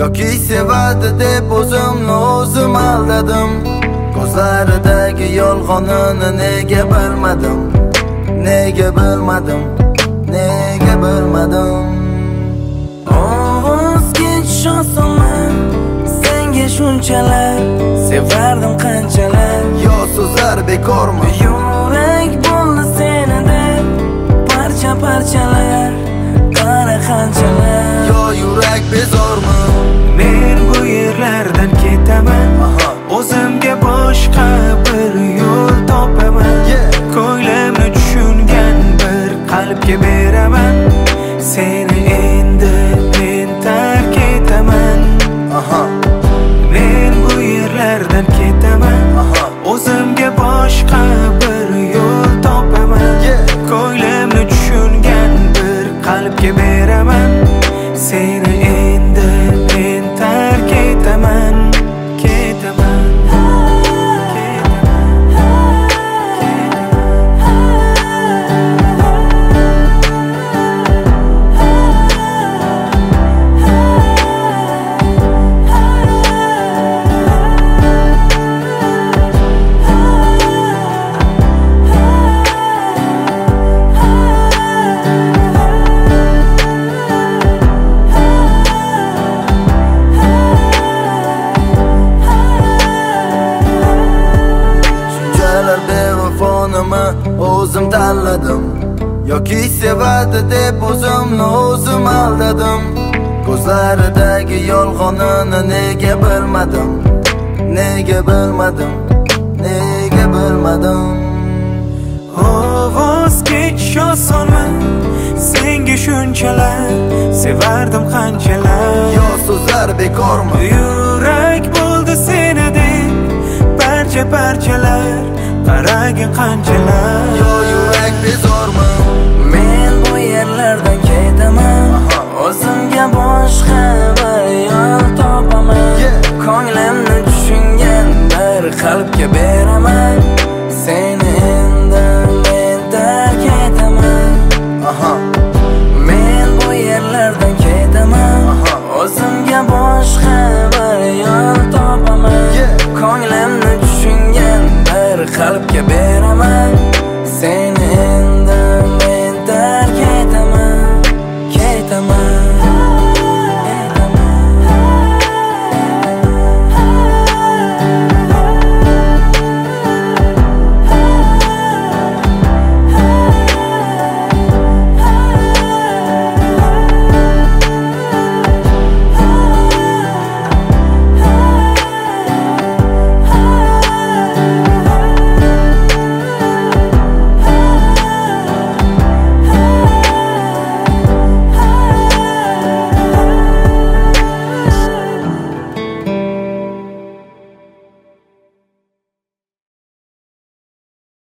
yoki sevadi deb o'zimni o'zim aldadim. Ko'zlaridagi yolg'onini nega bilmadim, nega bilmadim, nega bilmadim. Ovozga tushaman senga shunchalar, sevardim qanchalar. Yo so'zlar bekormi? Yurak bo'ldi senida parcha parchalar, qara qanchalar. Yo yurak bezormi? Men bu yerlardan ketaman, o'zimga boshqa bir yo'l topaman. Ko'nglimni tushungan bir qalbga beraman, seni endi men tark etaman. Men bu yerlardan ketaman, o'zimga boshqa bir yo'l topaman. Ko'nglimni tushungan bir qalbga beraman, seni endi men tark etaman, ketaman. O'zim tanladim, yoki sevadi deb o'zimni o'zim aldadim. Ko'zlaridagi yolg'onini nega bilmadim, nega bilmadim, nega bilmadim. Ovozga tushaman senga shunchalar, sevardim qanchalar. Yo so'zlar bekormi? Yurak bo'ldi senidek parcha parchalar, qaragin qanchalar. Yo yurak bezormi? Men bu yerlardan ketaman, o'zimga boshqa bir yo'l